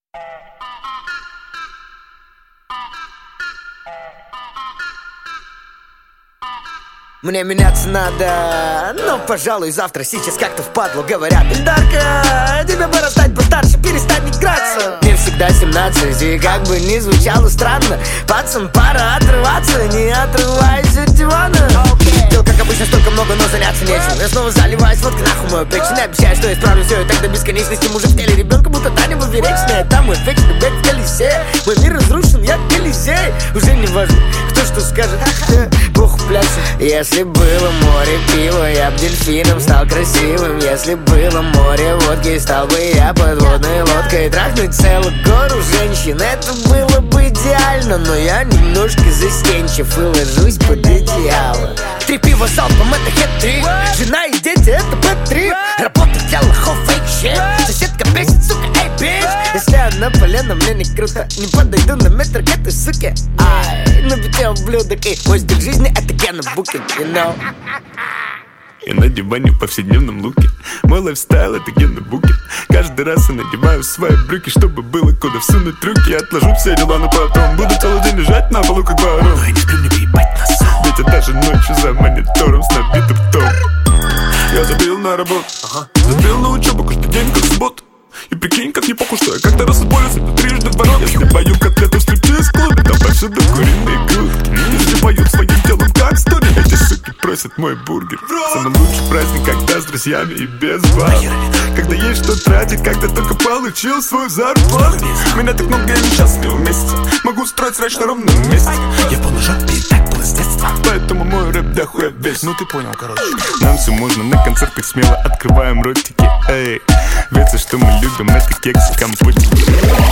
Мне меняться надо, но, пожалуй, завтра, сейчас как-то впадлу. Говорят: Эльдарка, тебе пора стать постарше, перестань играться. Мне всегда 17, и как бы ни звучало странно, пацан, пора отрываться, не отрываясь от дивана. Дел, как обычно, столько много, но заняться нечем. Я снова заливаюсь водкой, нахуй мою печень. Не обещаю, что я исправлю все и так до бесконечности. Мужик в теле ребенка, будто Таня поперечная. Там мой вечный бэк в колесе. Мой мир разрушен, я Колизей. Уже не важно, кто что скажет, Бог пляшет. Если было море пива, я б дельфином стал красивым. Если было море водки, стал бы я подводной лодкой. Трахнуть целую гору женщин, это было бы идеально. Но я немножко застенчив и ложусь под одеяло. 3 пива залпом, это хет-трик. Жена и дети, это бэт-трип. Работа, тело, хоу, фейк, щит. Соседка бесит, сука, эй, бич. Если она полена, мне не круто. Не подойду на метр к этой суке. Ай, на бите ублюдок. И мой стиль жизни, это Гена Букин, you know. Я на диване в повседневном луке. Мой лайфстайл — это Гена Букин. Каждый раз я надеваю свои брюки, чтобы было куда всунуть руки. Я отложу все дела, но потом буду целый день лежать на полу, как ворон. Ну и не сплю, не поебать на сон. Ведь я даже ночью за монитором с набитым том. Я забил на работу, забил на учебу, каждый день как суббота. И прикинь, как не похуй, что я как-то раз отболюсь, это трижды в ворот. Если пою котлету в стриптиз-клубе, там повсюду куриные грудки. Если поют своим телом как стори, эти суки просят мой бургер. Самый лучший праздник, когда с друзьями и без баб. Когда есть что тратить, когда только получил свою зарплату. Меня так много, я несчастлив вместе. Могу строить срач на ровном месте. Я полный жопе и так было с детства. Поэтому мой рэп дохуя весь. Ну ты понял, короче. Нам все можно, на концертах смело открываем ротики. Эй, ведь все, что мы любим, это кексы, компотики.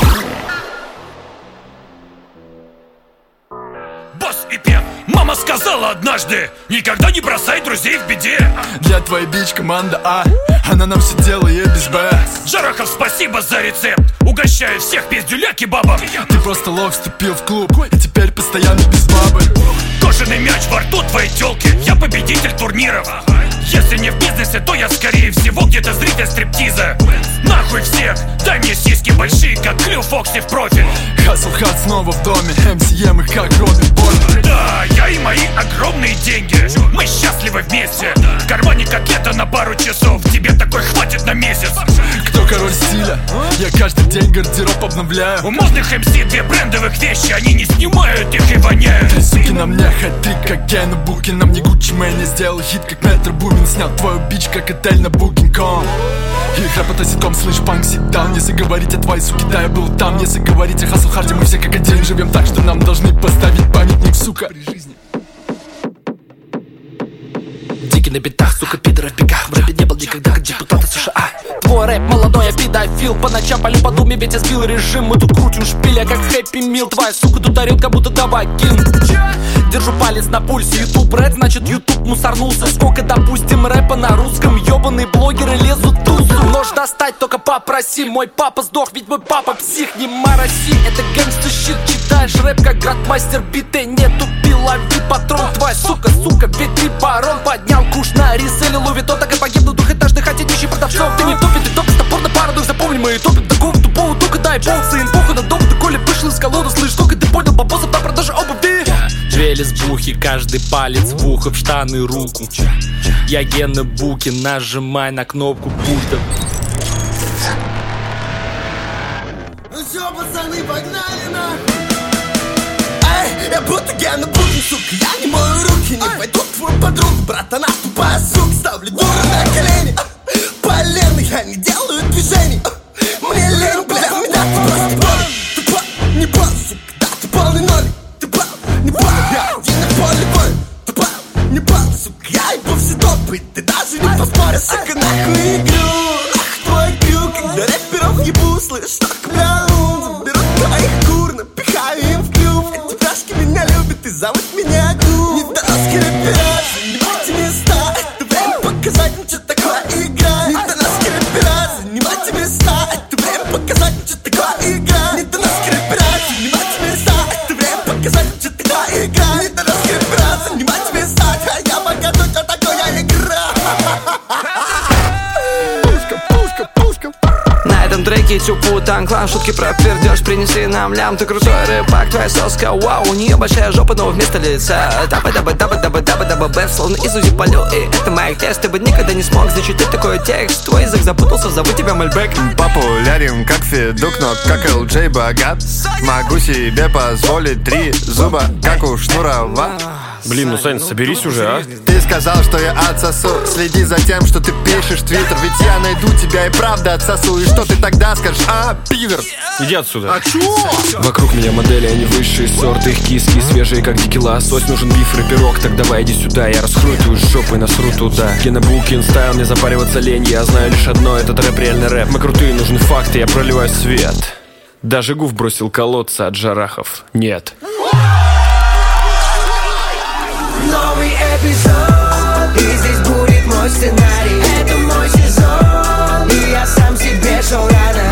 Босс и Пен. Мама сказала однажды: никогда не бросай друзей в беде. Для твоей бич команда А, она нам все делает без Б. Жарахов, спасибо за рецепт. Угощаю всех пиздюля кебабом. Ты просто лох вступил в клуб и теперь постоянно без бабы. Кожаный мяч во рту твоей тёлки. Я победитель турниров. Если не в бизнесе, то я скорее всего где-то зритель стриптиза. Нахуй всех, дай мне сиськи большие, как Клю Фокси в профиль. Хасл Хат снова в доме, МСМ их как Робин Борман. Да, я и мои огромные деньги. Мы счастливы вместе. В кармане котлета на пару часов. Тебе такой хватит на месяц. Кто король стиля? Я каждый день гардероб обновляю. У модных МС 2 брендовых вещи. Они не снимают их и воняют. 3 суки на мне, хэт-трик, как Гена Букин. На мне Гуччи Мэни сделал хит, как Метро Бумин. Снял твою бич, как отель на Booking.com. Их рэп это ситком, слышь, панк, сит-даун. Если говорить о твоей суке, да, я был там. Если говорить о Хасл Харде, мы все как один. Живем так, что нам должны поставить памятник, сука, при жизни. Дикий на битах, сука, пидоров в бегах. В рэпе не был никогда, как депутата США. Твой рэп молодой, я педофил. По ночам палю по думе, ведь я сбил режим. Мы тут крутим шпиля, как Хэппи Мил. Твоя сука тут орёт, как будто табакин. Держу палец на пульсе. Ютуб рэп, значит ютуб мусорнулся. Сколько, допустим, рэпа на русском. Ёбаные блогеры лезут в тусу. Нож достать, только попроси. Мой папа сдох, ведь мой папа псих. Не мороси, это гэнгста щит. Читаешь рэп, как градмастер биты. Не тупи, лови патрон. Твоя сука, ведь ты барон. Поднял куш на ресели, ловит то, так и погибнут двухэтажных хотящих продавцов. Ты не топит, ты топит, топор на парадокс. Запомни, мы топим такого тупого, только дай бог. Сын, похуй на дом, ты коли вышел из колоды. Слышь, только ты понял, бабосов на продаже обуви. Джвелис бухи, каждый палец в ухо, в штаны руку. Я Гена Букин, нажимай на кнопку пульта. Ну всё, пацаны, погнали на. Эй, я будто Гена Букин, сука. Я не мою руки, не пойду к твою подругу. Брат, она тупая, сука. Ставлю дуру на колени. Полено, я не делаю движений. Мне лень, бля, меня ты просто болен. Ты пал, не пал, сука, да, ты полный ноль. Ты пал, не пал, я один на поле бой. Ты пал, не пал, сука, я ебу все топы. Ты даже не поспоришь, сука, нахуй игру. Ах, твой крюк, когда рэперов ебу. Слышь, так, бля, заберу твоих кур, напихаю им в клюв. Эти пляшки меня любят и зовут меня Гу. Не дороски рэпера, занимайте места. Это время показать, ну что такое игра. Не дороски рэпера, занимайте места. Это время показать, ну что такое игра. Не дороски рэпера, занимайте места. Это время показать, ну что такое игра. Не дороски рэпера, занимайте места. А я покажу, что такое игра. На этом треке Третью путанклан, шутки про пердеж, принеси нам лям. Ты крутой рыбак, твоя соска, вау. У нее большая жопа, но вместо лица даба-даба-даба-даба-даба-даба-даба-даба. Словно из УЗИ полю, и это моих тест. Ты бы никогда не смог зачитать такой текст. Твой язык запутался, зову тебя Мальбек. Популярен как Федук, но как LJ богат. Могу себе позволить 3 зуба, как у Шнурова. Блин, ну Сань, соберись уже, а? Ты сказал, что я отсосу. Следи за тем, что ты пишешь в Твиттер. Ведь я найду тебя и правда отсосу. И что ты тогда скажешь, пидор? Иди отсюда. А чё? Вокруг меня модели, они высшие сорты. Их киски свежие, как дикий лосось. Нужен биф и пирог, так давай иди сюда. Я раскрою твою жопу и насру туда. Генобукин стайл, не запариваться лень. Я знаю лишь одно, этот рэп реальный рэп. Мы крутые, нужны факты, я проливаю свет. Даже Гуф бросил колодца от Жарахов. Нет. Новый эпизод, и здесь будет мой сценарий. Это мой сезон, и я сам себе шоу рано.